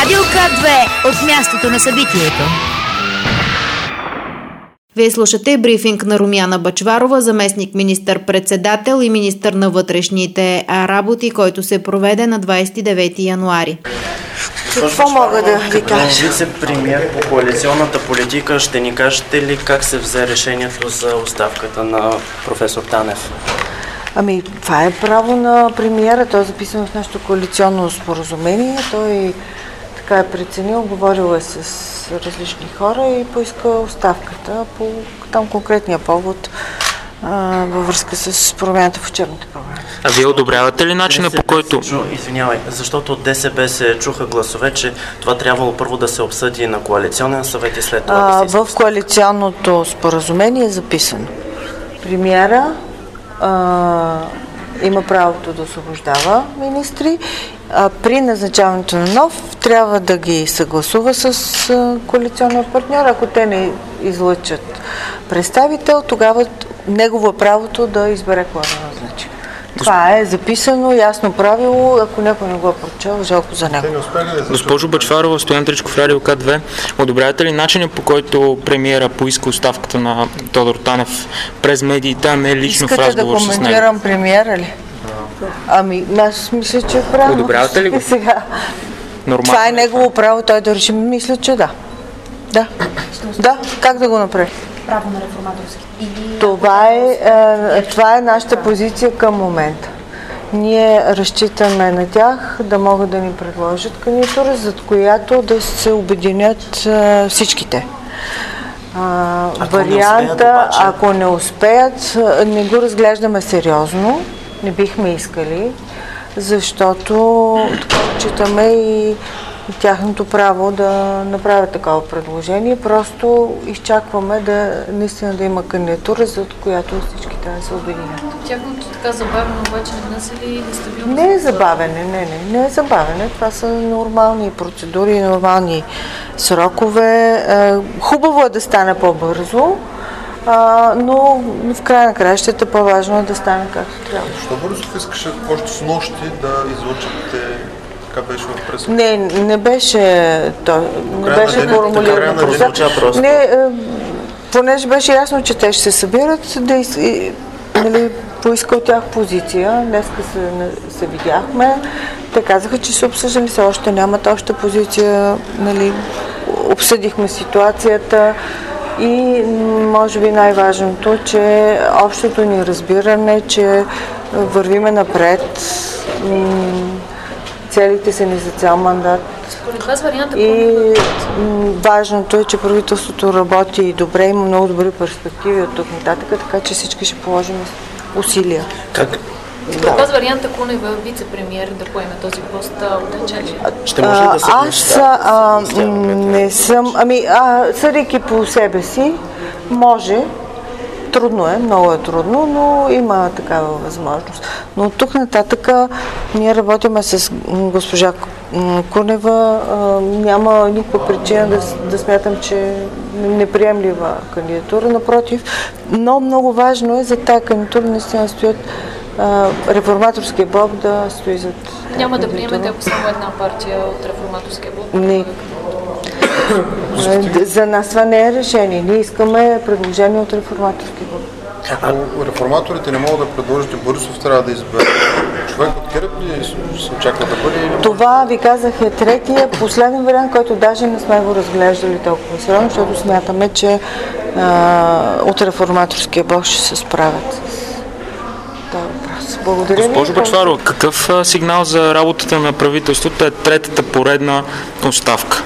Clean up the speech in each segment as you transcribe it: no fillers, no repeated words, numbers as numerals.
Радио К2 от мястото на събитието. Вие слушате брифинг на Румяна Бъчварова, заместник министър-председател и министър на вътрешните работи, който се проведе на 29 януари. Какво мога да ви кажа? Вице-премиер по коалиционната политика, ще ни кажете ли как се взе решението за оставката на професор Танев? Ами, това е право на премиера, той е записано в нашето коалиционно споразумение, той така е преценил, говорил е с различни хора и поиска оставката по там конкретния повод във връзка с промяната в учебната програма. А вие одобрявате ли начина по който... Извинявай, защото от ДСБ се чуха гласове, че това трябвало първо да се обсъди на коалиционен съвет и след това да се в коалиционното споразумение е записано. Премиера има правото да освобождава министри, при назначаването на нов трябва да ги съгласува с коалиционния партньор. Ако те не излъчат представител, тогава негово правото да избере кога да назначи. Това е записано, ясно правило, ако някой не го е прочел, жалко за него. Госпожо Бъчварова, Стоян Тричков, Радио К2, одобрявате ли начина по който премиера поиска оставката на Тодор Танев през медиите, а не лично в разговор с него? Искате да коментирам премиера ли? Ами, аз мисля, че е правилно. Одобрявате ли го? Сега. Това е негово право, той да реши. Мисля, че да. Да, как да го направи? Право на реформаторски. Това е нашата позиция към момента. Ние разчитаме на тях да могат да ни предложат кандидатура, зад която да се обединят всичките. Варианта, ако не успеят, не го разглеждаме сериозно, не бихме искали, защото отчитаме и тяхното право да направят такова предложение. Просто изчакваме наистина да има кандидатура, за която всички трябва да се обединят. Тяхното така забавено обаче не внася ли нестабилност? Не е забавене, не е забавене. Това са нормални процедури, нормални срокове. Хубаво е да стане по-бързо, но в края на краищата по-важно е да стане както трябва. Защо Борисов искаше още с нощи да излъчате? Беше в пресата? Не беше формулирано. Понеже беше ясно, че те ще се събират, поиска от тях позиция. Днеска се видяхме. Те казаха, че се обсъждали, все още нямат обща позиция. Обсъдихме ситуацията и може би най-важното, че общото ни разбиране, че вървиме напред, целите са ни за цял мандат. И важното е, че правителството работи добре, има много добри перспективи от тук нататък, така че всички ще положим усилия. Според вас варианта Кунева вице-премиер да поеме този пост отречен ли? Ще може да се Аз не съм... съдейки по себе си, може. Трудно е, много е трудно, но има такава възможност. Но от тук нататък ние работиме с госпожа Кунева. Няма никаква причина да смятам, че неприемлива кандидатура. Напротив, но много важно е за тази кандидатура наистина стоят реформаторския блок да стои зад Няма да приемете, ако само една партия от реформаторския блок? Не. За нас това не е решение. Ние искаме предложение от реформаторския блок. Ако реформаторите не могат да предложите, Борисов трябва да избере човек от ГЕРБ ли се очаква да бъде? Това ви казах е третия, последен вариант, който даже не сме го разглеждали толкова сериозно, защото смятаме, че от реформаторския блок ще се справят с този въпрос. Благодаря ви. Госпожо Бъчварова, какъв сигнал за работата на правителството е третата поредна оставка?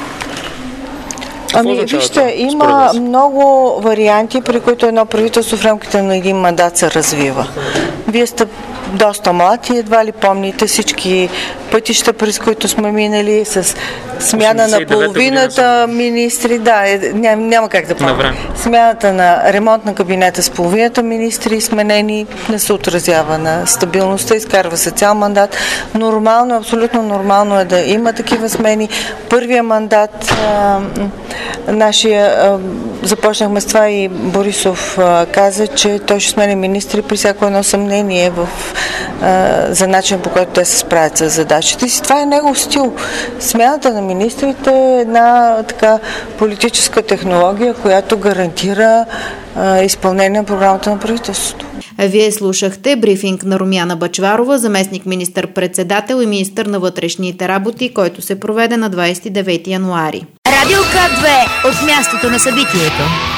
Вижте, има много варианти, при които едно правителство в рамките на един мандат се развива. Вие сте доста млад и едва ли помните всички пътища, през които сме минали с смяна на половината министри. Няма как да помня. Смяната на ремонт на кабинета с половината министри, сменени, не се отразява на стабилността, изкарва се цял мандат. Нормално, абсолютно нормално е да има такива смени. Първия мандат започнахме с това и Борисов каза, че той ще сменя министри при всяко едно съмнение за начин, по който те се справят с задачите си. Това е негов стил. Смяната на министрите е една така политическа технология, която гарантира изпълнение на програмата на правителството. Вие слушахте брифинг на Румяна Бъчварова, заместник министър-председател и министър на вътрешните работи, който се проведе на 29 януари. Радио К2 от мястото на събитието.